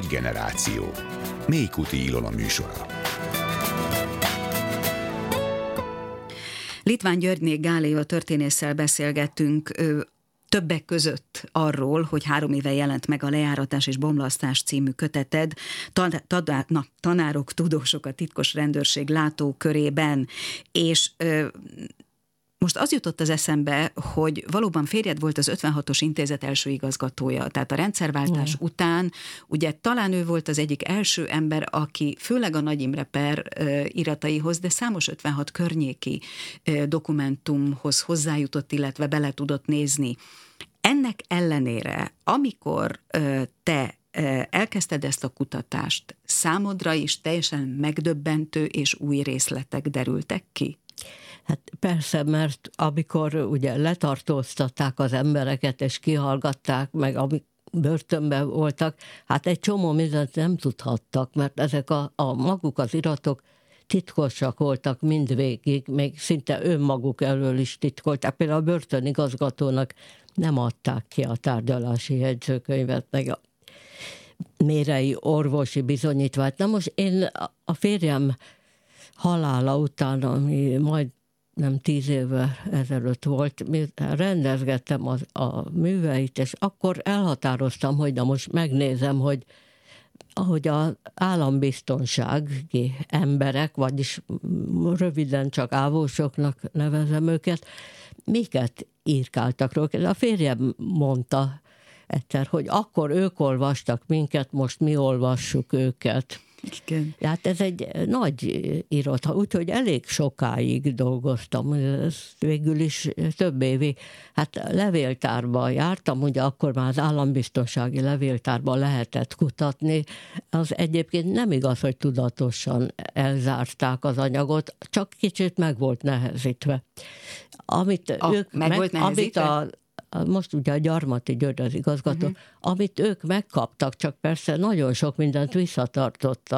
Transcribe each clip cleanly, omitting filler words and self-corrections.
Nagy generáció. Mélykuti Ilona műsora. Litván Györgyné Gália történésszel beszélgettünk többek között arról, hogy 3 éve jelent meg a Lejáratás és bomlasztás című köteted, tanárok, tudósok a titkos rendőrség látókörében, és most az jutott az eszembe, hogy valóban férjed volt az 56-os intézet első igazgatója, tehát a rendszerváltás után, ugye talán ő volt az egyik első ember, aki főleg a Nagy Imre per irataihoz, de számos 56 környéki dokumentumhoz hozzájutott, illetve bele tudott nézni. Ennek ellenére, amikor te elkezdted ezt a kutatást, számodra is teljesen megdöbbentő és új részletek derültek ki? Hát persze, mert amikor ugye letartóztatták az embereket, és kihallgatták, meg amik börtönben voltak, hát egy csomó mindent nem tudhattak, mert ezek a maguk az iratok titkosak voltak mindvégig, még szinte önmaguk elől is titkolták. Például a börtönigazgatónak nem adták ki a tárgyalási jegyzőkönyvet, meg a mérei orvosi bizonyítványt. Na most én a férjem halála után, ami majd nem 10 évvel ezelőtt volt, rendezgettem a műveit, és akkor elhatároztam, hogy na most megnézem, hogy az állambiztonsági emberek, vagyis röviden csak ávósoknak nevezem őket, miket írkáltak róla. A férjem mondta egyszer, hogy akkor ők olvastak minket, most mi olvassuk őket. Igen. Hát ez egy nagy irat, úgyhogy elég sokáig dolgoztam, ez végül is több évig. Hát levéltárban jártam, ugye akkor már az állambiztonsági levéltárban lehetett kutatni. Az egyébként nem igaz, hogy tudatosan elzárták az anyagot, csak kicsit meg volt nehezítve. Amit most ugye a Gyarmati György az igazgató, amit ők megkaptak, csak persze nagyon sok mindent visszatartott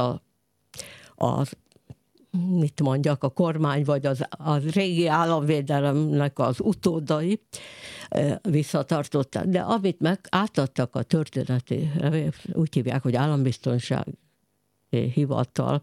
a kormány, vagy az régi államvédelemnek az utódai visszatartották. De amit átadtak a történeti, úgy hívják, hogy állambiztonsági hivatal,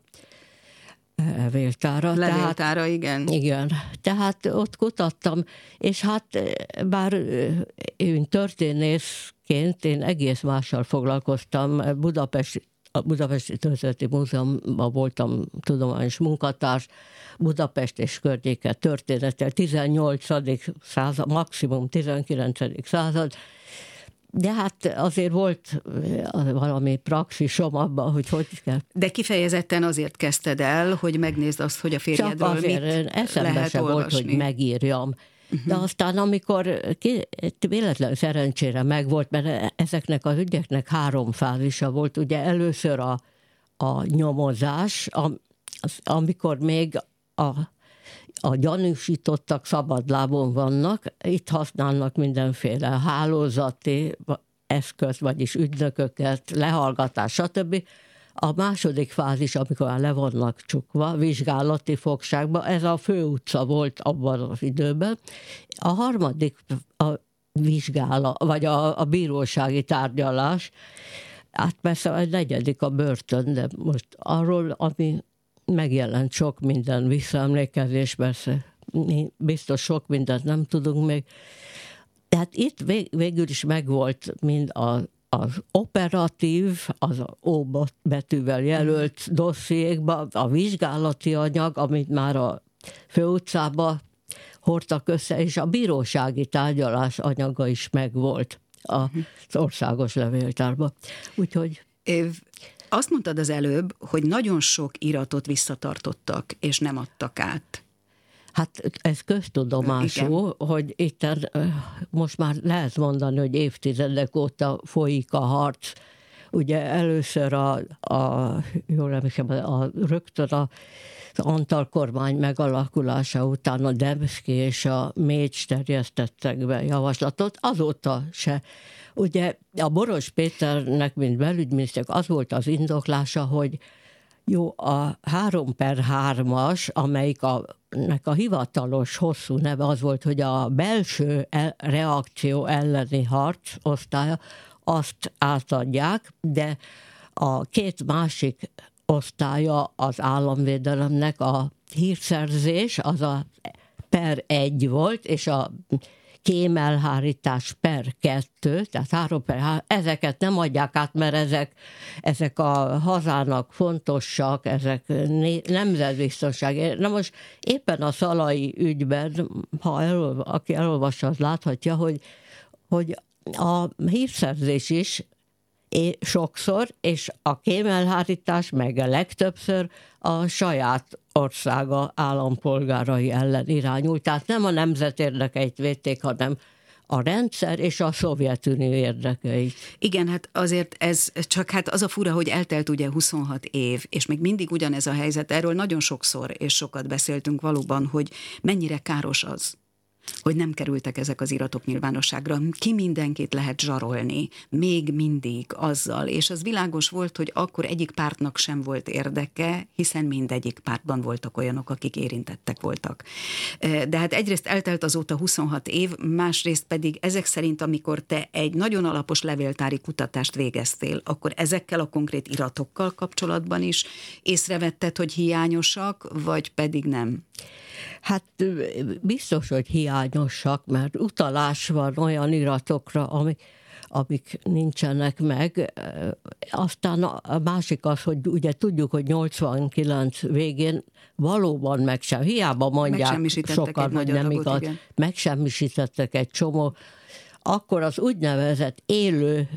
levéltára, igen. Igen, tehát ott kutattam, és hát bár én történészként én egész mással foglalkoztam, a Budapesti Történeti Múzeumban voltam tudományos munkatárs, Budapest és környéke történettel, 18. század, maximum 19. század, de hát azért volt valami praxisom abban, hogy kell. De kifejezetten azért kezdted el, hogy megnézd azt, hogy a férjedről mit lehet olvasni. Volt, hogy megírjam. De aztán, amikor véletlen szerencsére megvolt, mert ezeknek az ügyeknek 3 fázisa volt. Ugye először a nyomozás, amikor még a gyanúsítottak szabadlábon vannak, itt használnak mindenféle hálózati eszköz, vagyis ügynököket, lehallgatás, stb. A második fázis, amikor már le vannak csukva, vizsgálati fogságba, ez a főutca volt abban az időben. A harmadik a vizsgálat, vagy a bírósági tárgyalás, hát persze a 4. a börtön, de most arról, ami megjelent sok minden visszaemlékezés, persze biztos sok mindent nem tudunk még. Tehát itt végül is megvolt mind az operatív, az O betűvel jelölt dossziékba, a vizsgálati anyag, amit már a főutcába hordtak össze, és a bírósági tárgyalás anyaga is megvolt az országos levéltárban. Úgyhogy... Azt mondtad az előbb, hogy nagyon sok iratot visszatartottak, és nem adtak át. Hát ez köztudomású, hogy itt most már lehet mondani, hogy évtizedek óta folyik a harc. Ugye először jól emlékszem, rögtön az Antal kormány megalakulása után a Demszky és a Mécs terjesztettek be javaslatot, azóta se. Ugye a Boros Péternek, mint belügyminiszter, az volt az indoklása, hogy jó, a 3/3-as, amelyiknek a hivatalos hosszú neve az volt, hogy a belső reakció elleni harc osztálya, azt átadják, de a két másik osztálya az államvédelemnek a hírszerzés, az a per 1 volt, és a kémelhárítás per 2, tehát 3 per 3, ezeket nem adják át, mert ezek a hazának fontosak, ezek nemzetbiztonság. Na most éppen a Szalai ügyben, aki elolvassa, az láthatja, hogy a hírszerzés is sokszor, és a kémelhárítás meg a legtöbbször a saját országa állampolgárai ellen irányult. Tehát nem a nemzet érdekeit védték, hanem a rendszer és a Szovjetunió érdekeit. Igen, hát azért ez csak hát az a fura, hogy eltelt ugye 26 év, és még mindig ugyanez a helyzet. Erről nagyon sokszor és sokat beszéltünk valóban, hogy mennyire káros az, hogy nem kerültek ezek az iratok nyilvánosságra. Ki mindenkit lehet zsarolni, még mindig azzal, és az világos volt, hogy akkor egyik pártnak sem volt érdeke, hiszen mindegyik pártban voltak olyanok, akik érintettek voltak. De hát egyrészt eltelt azóta 26 év, másrészt pedig ezek szerint, amikor te egy nagyon alapos levéltári kutatást végeztél, akkor ezekkel a konkrét iratokkal kapcsolatban is észrevetted, hogy hiányosak, vagy pedig nem? Hát biztos, hogy hiányosak, mert utalás van olyan iratokra, amik nincsenek meg. Aztán a másik az, hogy ugye tudjuk, hogy 89 végén valóban hiába mondják sokan, hogy nem igaz, megsemmisítettek egy csomó, akkor az úgynevezett élő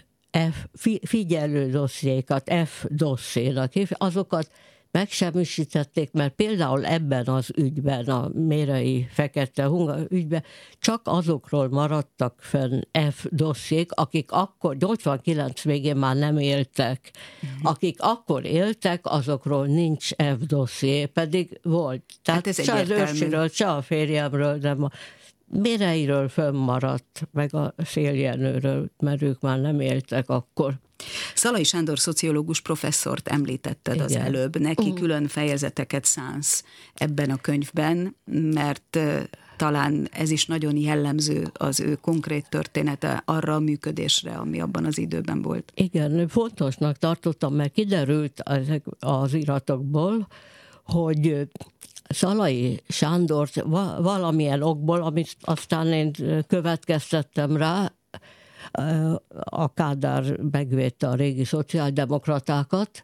figyelő dossziékat, F-dosszénak, azokat megsemmisítették, mert például ebben az ügyben, a Mérei Fekete Hunga ügyben csak azokról maradtak fenn F-dossziék, akik akkor 89 végén már nem éltek. Akik akkor éltek, azokról nincs F-dosszié, pedig volt. Tehát hát se az őrsiről, se a férjemről, nem a Méreiről fönnmaradt, meg a Széljenőről, mert ők már nem éltek akkor. Szalai Sándor szociológus professzort említetted. Igen. Az előbb. Neki külön fejezeteket szánsz ebben a könyvben, mert talán ez is nagyon jellemző az ő konkrét története arra a működésre, ami abban az időben volt. Igen, fontosnak tartottam, mert kiderült az iratokból, hogy Szalai Sándor valamilyen okból, amit aztán én következtettem rá, a Kádár megvédte a régi szociáldemokratákat,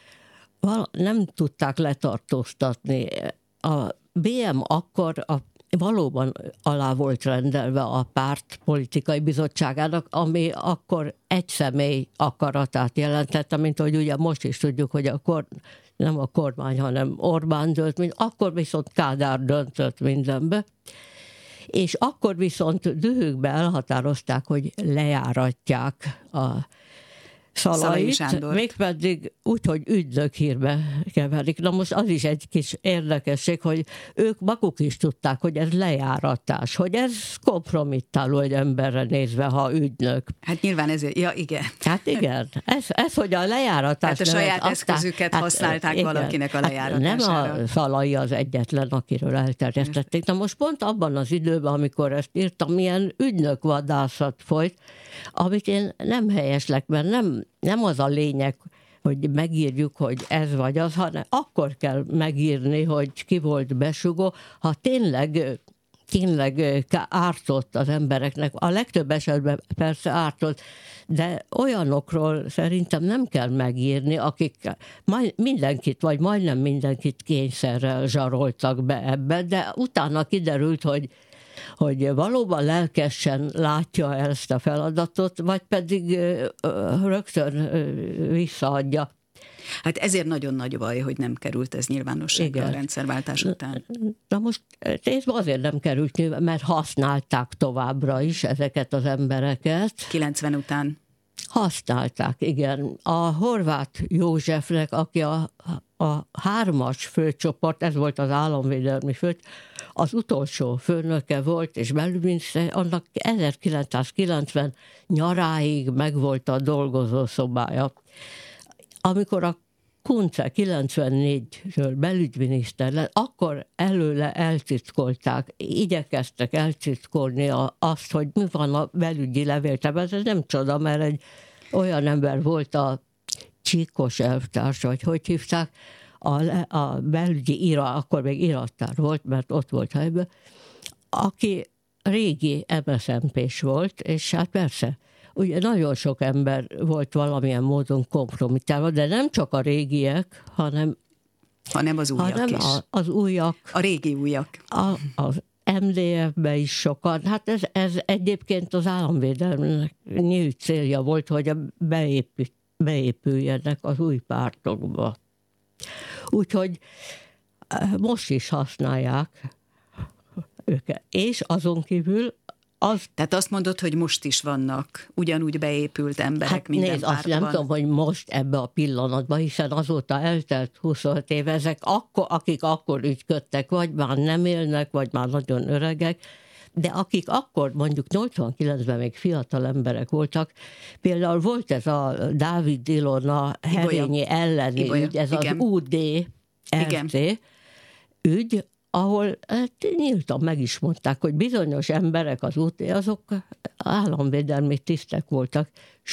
nem tudták letartóztatni. A BM akkor valóban alá volt rendelve a párt politikai bizottságának, ami akkor egy személy akaratát jelentette, mint hogy ugye most is tudjuk, hogy nem a kormány, hanem Orbán dönt, akkor viszont Kádár döntött mindenbe. És akkor viszont dühükbe elhatározták, hogy lejáratják a Szalait, mégpedig úgy, hogy ügynök hírbe keverik. Na most az is egy kis érdekesség, hogy ők maguk is tudták, hogy ez lejáratás, hogy ez kompromittáló egy emberre nézve, ha ügynök. Hát nyilván ezért, ja igen. Hát igen, ez hogy a lejáratás... Hát a saját eszközüket használták igen, valakinek a lejáratására. Nem a Szalai az egyetlen, akiről elterjesztették. Na most pont abban az időben, amikor ezt írtam, milyen ügynök vadászat folyt, amit én nem helyeslek, mert nem az a lényeg, hogy megírjuk, hogy ez vagy az, hanem akkor kell megírni, hogy ki volt besugó, ha tényleg ártott az embereknek. A legtöbb esetben persze ártott, de olyanokról szerintem nem kell megírni, akik mindenkit, vagy majdnem mindenkit kényszerrel zsaroltak be ebbe, de utána kiderült, hogy valóban lelkesen látja ezt a feladatot, vagy pedig rögtön visszaadja. Hát ezért nagyon nagy baj, hogy nem került ez nyilvánosságra a rendszerváltás után. Na most részben azért nem került nyilván, mert használták továbbra is ezeket az embereket. 90 után. Használták, igen. A Horváth Józsefnek, aki a 3-as főcsoport, ez volt az államvédelmi az utolsó főnöke volt, és belügyminiszter, annak 1990 nyaráig megvolt a dolgozószobája. Amikor a Kunce 94-ről belügyminiszter lett, akkor előle eltitkolták, igyekeztek eltitkolni azt, hogy mi van a belügyi levéltárban. Ez nem csoda, mert egy olyan ember volt a Csíkos elvtárs, vagy hogy hívták, a belügyi akkor még irattár volt, mert ott volt helyben, aki régi MSZNP-s volt, és hát persze, ugye nagyon sok ember volt valamilyen módon kompromittálva, de nem csak a régiek, hanem az újak is. Az újak. A régi újak. Az MDF-be is sokan. Hát ez egyébként az államvédelmnek nyílt célja volt, hogy beépüljenek az új pártokba. Úgyhogy most is használják őket. És azon kívül Tehát azt mondod, hogy most is vannak ugyanúgy beépült emberek minden pártban. Azt nem tudom, hogy most ebbe a pillanatban, hiszen azóta eltelt 25 év, ezek akik akkor ügyködtek, vagy már nem élnek, vagy már nagyon öregek, de akik akkor mondjuk 89-ben még fiatal emberek voltak, például volt ez a Dávid Ilona Herényi elleni ügy, ez igen. Az UD-RT ügy, ahol nyíltan meg is mondták, hogy bizonyos emberek az azok államvédelmi tisztek voltak,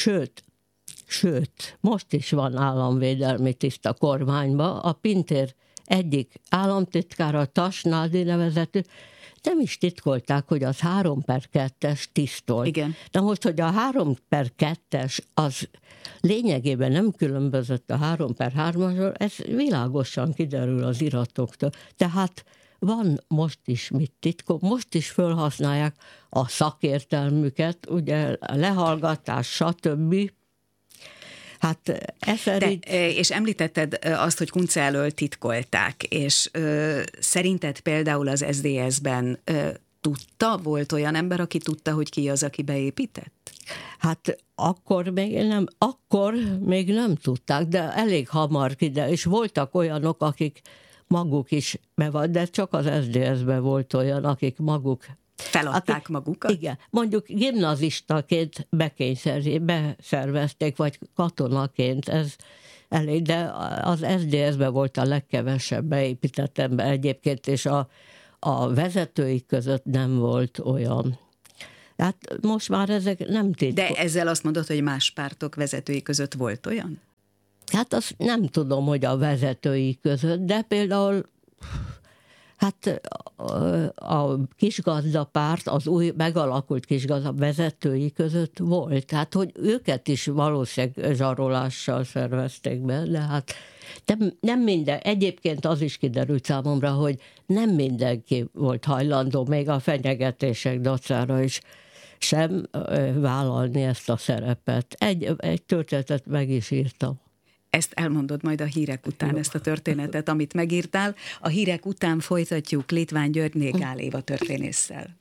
sőt, most is van államvédelmi tiszt a kormányban. A Pintér egyik államtitkára, Tass Nádi nevezetű, nem is titkolták, hogy az 3/2-es tiszt volt. Igen. De most, hogy a 3/2-es az lényegében nem különbözött a 3/3-asról, ez világosan kiderül az iratoktól. Tehát van most is mit titkol, most is felhasználják a szakértelmüket, ugye lehallgatás, stb. Hát és említetted azt, hogy Kunce elől titkolták, és szerinted például az SZDSZ-ben volt olyan ember, aki tudta, hogy ki az, aki beépített? Hát akkor még nem tudták, de elég hamar és voltak olyanok, akik maguk is de csak az SZDSZ-ben volt olyan, akik maguk feladták magukat? Igen. Mondjuk gimnazistaként beszervezték, vagy katonaként, ez elég, de az SZDSZ-ben volt a legkevesebb beépített ember egyébként, és a vezetőik között nem volt olyan. Hát most már ezek nem titkos. De ezzel azt mondod, hogy más pártok vezetői között volt olyan? Hát azt nem tudom, hogy a vezetői között, de például hát a kisgazdapárt, az új megalakult kisgazda vezetői között volt. Tehát, hogy őket is valószínűleg zsarolással szervezték be, de hát nem minden. Egyébként az is kiderült számomra, hogy nem mindenki volt hajlandó, még a fenyegetések dacára is sem vállalni ezt a szerepet. Egy történetet meg is írtam. Ezt elmondod majd a hírek után, ezt a történetet, amit megírtál. A hírek után folytatjuk Litván Györgyné Gál Éva történésszel.